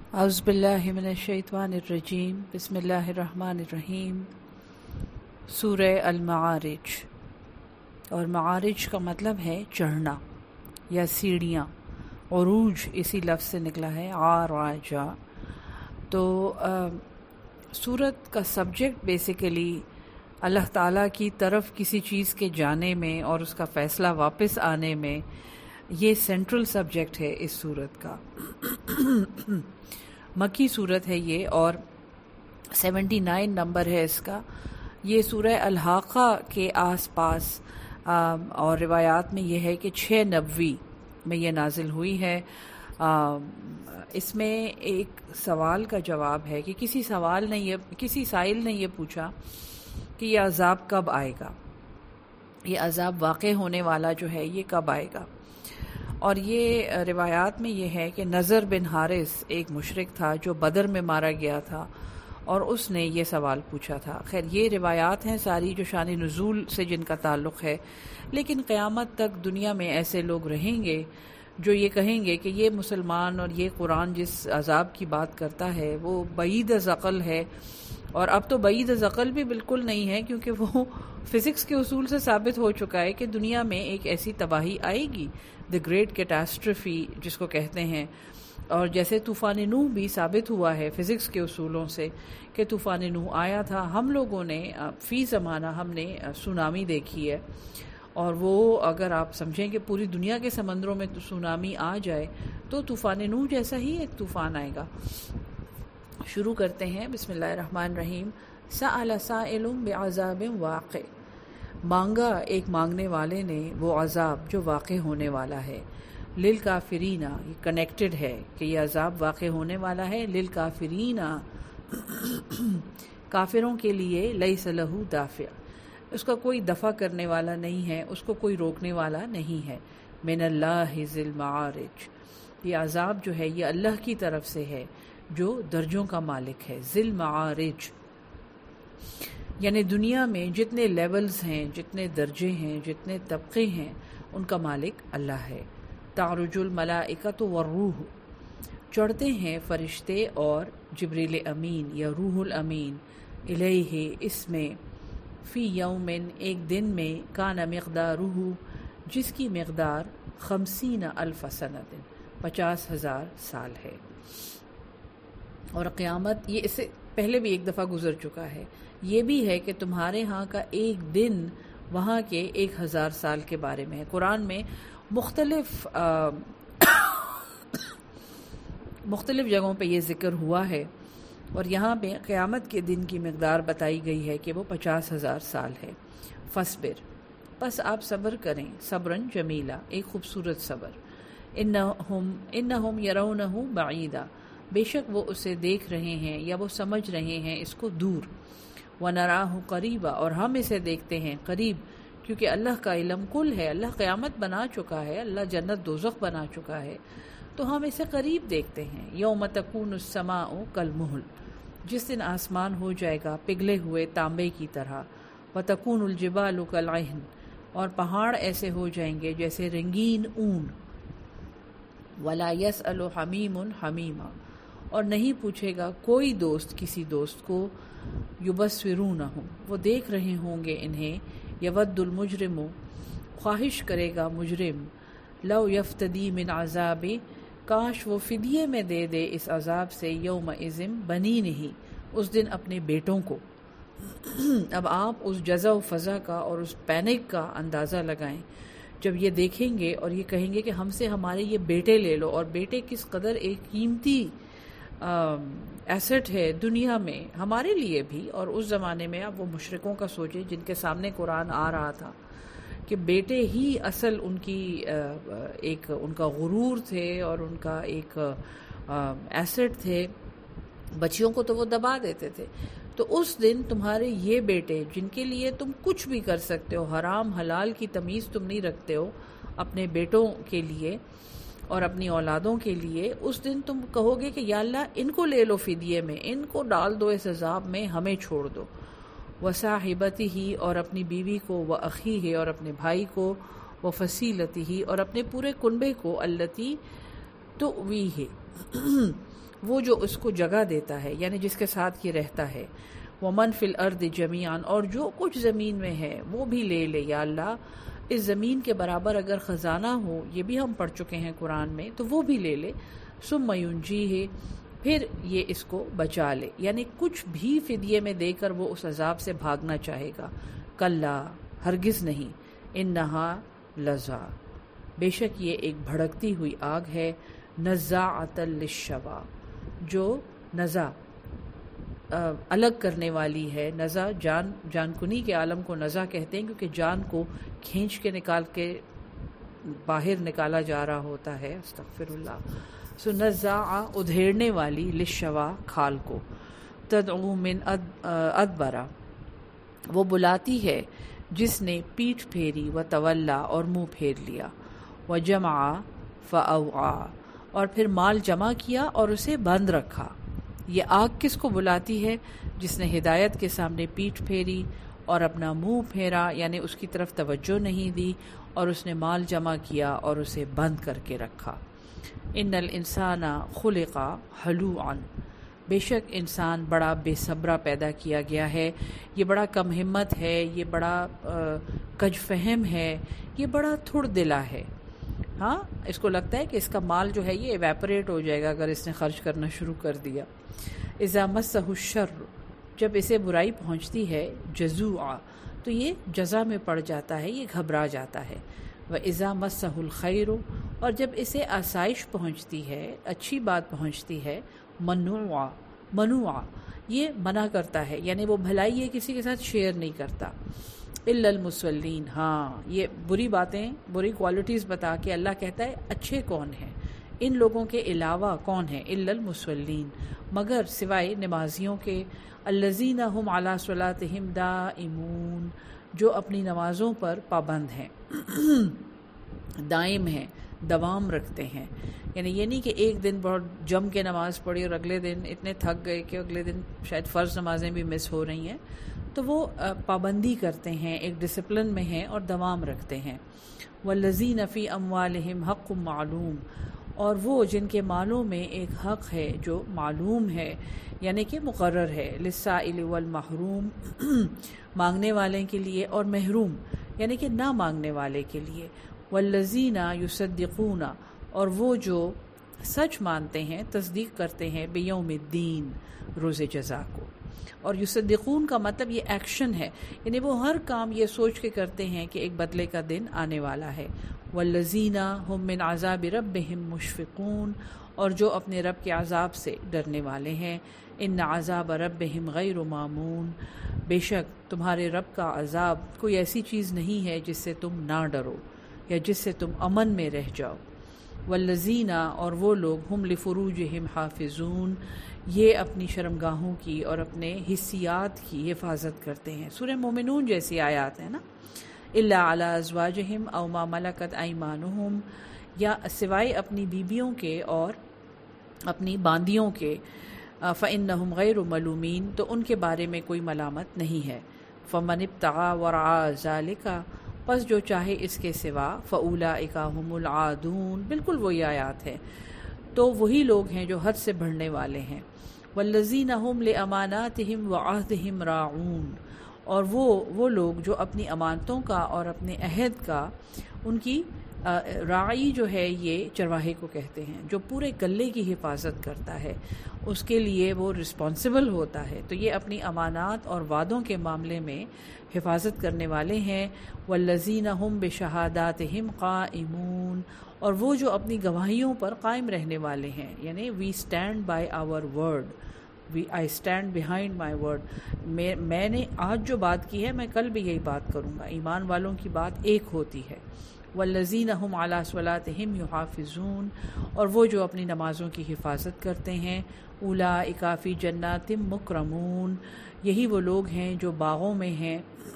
اعوذ باللہ من الشیطان الرجیم بسم اللہ الرحمن الرحیم۔ سورہ المعارج، اور معارج کا مطلب ہے چڑھنا یا سیڑھیاں۔ عروج اسی لفظ سے نکلا ہے، عارجا۔ تو سورت کا سبجیکٹ بیسیکلی اللہ تعالیٰ کی طرف کسی چیز کے جانے میں اور اس کا فیصلہ واپس آنے میں، یہ سینٹرل سبجیکٹ ہے اس سورت کا۔ مکی سورت ہے یہ، اور 79 نمبر ہے اس کا۔ یہ سورہ الحاقہ کے آس پاس اور روایات میں یہ ہے کہ 690 میں یہ نازل ہوئی ہے۔ اس میں ایک سوال کا جواب ہے کہ کسی سائل نے یہ پوچھا کہ یہ عذاب کب آئے گا، یہ عذاب واقع ہونے والا جو ہے یہ کب آئے گا۔ اور یہ روایات میں یہ ہے کہ نضر بن حارث ایک مشرک تھا جو بدر میں مارا گیا تھا، اور اس نے یہ سوال پوچھا تھا۔ خیر یہ روایات ہیں ساری جو شان نزول سے جن کا تعلق ہے، لیکن قیامت تک دنیا میں ایسے لوگ رہیں گے جو یہ کہیں گے کہ یہ مسلمان اور یہ قرآن جس عذاب کی بات کرتا ہے وہ بعید از عقل ہے۔ اور اب تو بعید از عقل بھی بالکل نہیں ہے، کیونکہ وہ فزکس کے اصول سے ثابت ہو چکا ہے کہ دنیا میں ایک ایسی تباہی آئے گی، دی گریٹ کیٹاسٹرفی جس کو کہتے ہیں۔ اور جیسے طوفان نوح بھی ثابت ہوا ہے فزکس کے اصولوں سے کہ طوفان نوح آیا تھا۔ ہم لوگوں نے فی زمانہ ہم نے سونامی دیکھی ہے، اور وہ اگر آپ سمجھیں کہ پوری دنیا کے سمندروں میں سونامی آ جائے تو طوفان نوح جیسا ہی ایک طوفان آئے گا۔ شروع کرتے ہیں، بسم اللہ الرحمن الرحیم۔ سأل سائل بعذاب واقع، مانگا ایک مانگنے والے نے وہ عذاب جو واقع ہونے والا ہے۔ للکافرین، یہ کنیکٹڈ ہے کہ یہ عذاب واقع ہونے والا ہے۔ للکافرین، کافروں کے لیے، لیس لہ دافع، اس کا کوئی دفع کرنے والا نہیں ہے، اس کو کوئی روکنے والا نہیں ہے۔ من اللہ ذی المعارج، یہ عذاب جو ہے یہ اللہ کی طرف سے ہے جو درجوں کا مالک ہے۔ ذی المعارج یعنی دنیا میں جتنے لیولز ہیں، جتنے درجے ہیں، جتنے طبقے ہیں، ان کا مالک اللہ ہے۔ تعرج الملائکۃ والروح، چڑھتے ہیں فرشتے اور جبریل امین یا روح الامین، الیہ، اس میں، فی یومن، ایک دن میں، کان مقدارہ، جس کی مقدار 50,000 سنۃ، 50,000 سال ہے۔ اور قیامت یہ اس سے پہلے بھی ایک دفعہ گزر چکا ہے۔ یہ بھی ہے کہ تمہارے ہاں کا ایک دن وہاں کے 1000 سال کے بارے میں ہے۔ قرآن میں مختلف جگہوں پہ یہ ذکر ہوا ہے، اور یہاں پہ قیامت کے دن کی مقدار بتائی گئی ہے کہ وہ 50,000 سال ہے۔ فاصبر، پس آپ صبر کریں، صبرن جمیلا، ایک خوبصورت صبر۔ انہم یرونہ بعیدا، بے شک وہ اسے دیکھ رہے ہیں یا وہ سمجھ رہے ہیں اس کو دور۔ وَنَرَاهُ قَرِيبًا، اور ہم اسے دیکھتے ہیں قریب، کیونکہ اللہ کا علم کل ہے، اللہ قیامت بنا چکا ہے، اللہ جنت دوزخ بنا چکا ہے، تو ہم اسے قریب دیکھتے ہیں۔ یوم تکون السماء کالمہل، جس دن آسمان ہو جائے گا پگھلے ہوئے تانبے کی طرح۔ وتکون الجبال کالعہن، اور پہاڑ ایسے ہو جائیں گے جیسے رنگین اون۔ ولا یسأل حمیم حمیما، اور نہیں پوچھے گا کوئی دوست کسی دوست کو۔ یبصرونہم، وہ دیکھ رہے ہوں گے انہیں۔ یود المجرم، خواہش کرے گا مجرم۔ لو یفتدی من عذاب، کاش وہ فدیے میں دے دے اس عذاب سے، یومئذ بنینہ، اس دن اپنے بیٹوں کو۔ اب آپ اس جزع و فضا کا اور اس پینک کا اندازہ لگائیں جب یہ دیکھیں گے اور یہ کہیں گے کہ ہم سے ہمارے یہ بیٹے لے لو، اور بیٹے کس قدر ایک قیمتی ایسٹ ہے دنیا میں ہمارے لیے بھی، اور اس زمانے میں آپ وہ مشرکوں کا سوچیں جن کے سامنے قرآن آ رہا تھا کہ بیٹے ہی اصل ان کی ایک ان کا غرور تھے اور ان کا ایک ایسٹ تھے، بچیوں کو تو وہ دبا دیتے تھے۔ تو اس دن تمہارے یہ بیٹے جن کے لیے تم کچھ بھی کر سکتے ہو، حرام حلال کی تمیز تم نہیں رکھتے ہو اپنے بیٹوں کے لیے اور اپنی اولادوں کے لیے، اس دن تم کہو گے کہ یا اللہ ان کو لے لو فدیے میں، ان کو ڈال دو اس عذاب میں، ہمیں چھوڑ دو۔ وصاحبتہ، اور اپنی بیوی کو، واخیہ، اور اپنے بھائی کو، وفصیلتہ، اور اپنے پورے کنبے کو، التی تؤویہ، وہ جو اس کو جگہ دیتا ہے یعنی جس کے ساتھ یہ رہتا ہے، ومن فی الارض جمیعا، اور جو کچھ زمین میں ہے وہ بھی لے لے یا اللہ، اس زمین کے برابر اگر خزانہ ہو، یہ بھی ہم پڑھ چکے ہیں قرآن میں، تو وہ بھی لے لے، ثم ینجیہ، پھر یہ اس کو بچا لے، یعنی کچھ بھی فدیے میں دے کر وہ اس عذاب سے بھاگنا چاہے گا، کلا، ہرگز نہیں، انہا لظا، بے شک یہ ایک بھڑکتی ہوئی آگ ہے، نزاعۃ للشوا، جو نزا الگ کرنے والی ہے، نزا جان کنی کے عالم کو نزا کہتے ہیں کیونکہ جان کو کھینچ کے نکال کے باہر نکالا جا رہا ہوتا ہے، استغفر اللہ، سو نزاع ادھیڑنے والی، للشوا کھال کو، تدعو من ادبرا، وہ بلاتی ہے جس نے پیٹھ پھیری، و تولا، اور منہ پھیر لیا، و جمع فاوعا، اور پھر مال جمع کیا اور اسے بند رکھا۔ یہ آگ کس کو بلاتی ہے؟ جس نے ہدایت کے سامنے پیٹھ پھیری اور اپنا منہ پھیرا، یعنی اس کی طرف توجہ نہیں دی، اور اس نے مال جمع کیا اور اسے بند کر کے رکھا۔ ان الانسان خلق ہلوعا، بے شک انسان بڑا بے صبرا پیدا کیا گیا ہے، یہ بڑا کم ہمت ہے، یہ بڑا کج فہم ہے، یہ بڑا تھڑ دلا ہے۔ ہاں، اس کو لگتا ہے کہ اس کا مال جو ہے یہ ایویپوریٹ ہو جائے گا اگر اس نے خرچ کرنا شروع کر دیا۔ اذا مسہ الشر، جب اسے برائی پہنچتی ہے، جزوعا، تو یہ جزا میں پڑ جاتا ہے، یہ گھبرا جاتا ہے۔ واذا مسہ الخیر، اور جب اسے آسائش پہنچتی ہے، اچھی بات پہنچتی ہے، منوعا، یہ منع کرتا ہے، یعنی وہ بھلائی ہے کسی کے ساتھ شیئر نہیں کرتا۔ الا المصلین، ہاں، یہ بری باتیں، بری کوالٹیز بتا کے اللہ کہتا ہے اچھے کون ہیں، ان لوگوں کے علاوہ کون ہیں، الا المصلین، مگر سوائے نمازیوں کے، الذین هم علی صلاتہم دائمون، جو اپنی نمازوں پر پابند ہیں، دائم ہیں، دوام رکھتے ہیں، یعنی یہ نہیں کہ ایک دن بہت جم کے نماز پڑھی اور اگلے دن اتنے تھک گئے کہ اگلے دن شاید فرض نمازیں بھی مس ہو رہی ہیں، تو وہ پابندی کرتے ہیں، ایک ڈسپلن میں ہیں اور دوام رکھتے ہیں۔ والذین فی اموالہم حق معلوم، اور وہ جن کے مالوں میں ایک حق ہے جو معلوم ہے، یعنی کہ مقرر ہے، للسائل والمحروم، مانگنے والے کے لیے اور محروم یعنی کہ نہ مانگنے والے کے لیے۔ والذین یصدقون، اور وہ جو سچ مانتے ہیں، تصدیق کرتے ہیں، بیوم الدین، روز جزا کو۔ اور یصدقون کا مطلب یہ ایکشن ہے، یعنی وہ ہر کام یہ سوچ کے کرتے ہیں کہ ایک بدلے کا دن آنے والا ہے۔ والذین هم من عذاب ربهم مشفقون، اور جو اپنے رب کے عذاب سے ڈرنے والے ہیں۔ ان عذاب ربهم غیر مامون، بے شک تمہارے رب کا عذاب کوئی ایسی چیز نہیں ہے جس سے تم نہ ڈرو یا جس سے تم امن میں رہ جاؤ۔ والذین، اور وہ لوگ، ہم لفروجہم حافظون، یہ اپنی شرمگاہوں کی اور اپنے حصیات کی حفاظت کرتے ہیں۔ سورہ مومنون جیسی آیات ہیں نا، الا علی ازواجہم او ما ملکت ایمانہم، یا سوائے اپنی بیبیوں کے اور اپنی باندیوں کے، فإنہم غیر ملومین، تو ان کے بارے میں کوئی ملامت نہیں ہے۔ فمن ابتغى وراء ذلک، پس جو چاہے اس کے سوا، فاولئک هم العادون، بالکل وہی آیات ہے، تو وہی لوگ ہیں جو حد سے بڑھنے والے ہیں۔ والذین هم لاماناتہم وعہدہم راعون، اور وہ لوگ جو اپنی امانتوں کا اور اپنے عہد کا، ان کی راعی جو ہے یہ چرواہے کو کہتے ہیں، جو پورے گلے کی حفاظت کرتا ہے، اس کے لیے وہ رسپانسبل ہوتا ہے، تو یہ اپنی امانات اور وعدوں کے معاملے میں حفاظت کرنے والے ہیں۔ والذین هم بشہاداتہم قائمون، اور وہ جو اپنی گواہیوں پر قائم رہنے والے ہیں، یعنی we stand by our word, I stand behind my word, میں نے آج جو بات کی ہے میں کل بھی یہی بات کروں گا، ایمان والوں کی بات ایک ہوتی ہے۔ والذین هم علی صلاتہم یحافظون، اور وہ جو اپنی نمازوں کی حفاظت کرتے ہیں، اولئک فی جنات مکرمون، یہی وہ لوگ ہیں جو باغوں میں ہیں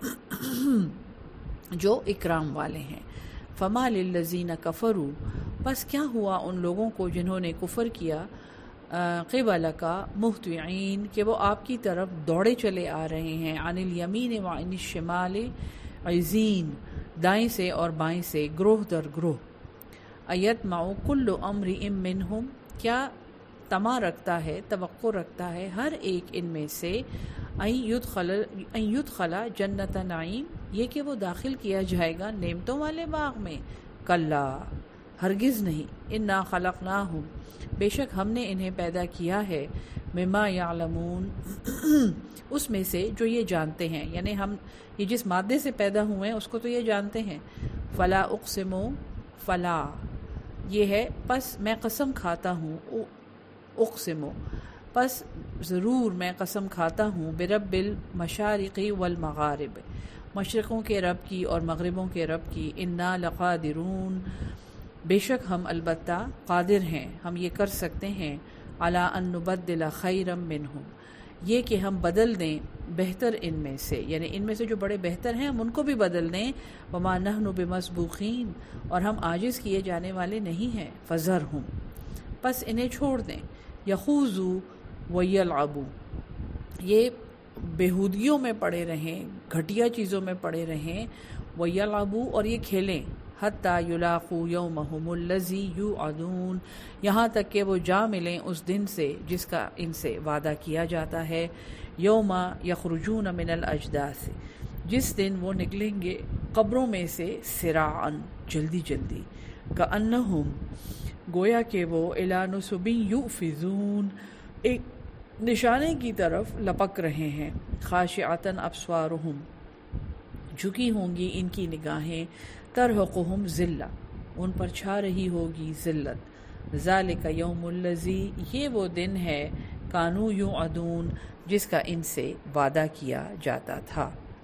جو اکرام والے ہیں۔ فما للذین کفروا، پس کیا ہوا ان لوگوں کو جنہوں نے کفر کیا، قبلک مہطعین، کہ وہ آپ کی طرف دوڑے چلے آ رہے ہیں، عن الیمین وعن الشمال عزین، دائیں سے اور بائیں سے، گروہ در گروہ۔ ایطمع کل امرئ منہم، کیا تما رکھتا ہے، توقع رکھتا ہے ہر ایک ان میں سے ان یدخلا جنت نعیم، یہ کہ وہ داخل کیا جائے گا نعمتوں والے باغ میں. کلا، ہرگز نہیں. انا خلقناہم، بے شک ہم نے انہیں پیدا کیا ہے، مما یعلمون، اس میں سے جو یہ جانتے ہیں، یعنی ہم یہ جس مادے سے پیدا ہوئے ہیں اس کو تو یہ جانتے ہیں. فلا اقسم، فلا یہ ہے پس میں قسم کھاتا ہوں، اقسم پس ضرور میں قسم کھاتا ہوں، برب المشارق والمغارب، مشرقوں کے رب کی اور مغربوں کے رب کی. انا لقادرون، بے شک ہم البتہ قادر ہیں، ہم یہ کر سکتے ہیں، علی ان نبدل خیرا منہم، یہ کہ ہم بدل دیں بہتر ان میں سے، یعنی ان میں سے جو بڑے بہتر ہیں ہم ان کو بھی بدل دیں. وما نحن بمسبوقین، اور ہم عاجز کیے جانے والے نہیں ہیں. فذرہم، پس انہیں چھوڑ دیں. یخوضوا ویلعبوا، یہ بےہودگیوں میں پڑے رہیں، گھٹیا چیزوں میں پڑے رہیں. ویلعبوا، اور یہ کھیلیں. حتی یلاقوا یومہم الذی یوعدون، یہاں تک کہ وہ جا ملیں اس دن سے جس کا ان سے وعدہ کیا جاتا ہے. یوم یخرجون من الاجداث، جس دن وہ نکلیں گے قبروں میں سے، سراعا، جلدی جلدی. کأنہم، گویا کہ وہ الی نصب یوفضون، ایک نشانے کی طرف لپک رہے ہیں. خاشعۃ ابصارہم، جھکی ہوں گی ان کی نگاہیں. ترہقہم ذلہ، ان پر چھا رہی ہوگی ذلت. ذالک یوم الذی، یہ وہ دن ہے، کانوا یوعدون، جس کا ان سے وعدہ کیا جاتا تھا.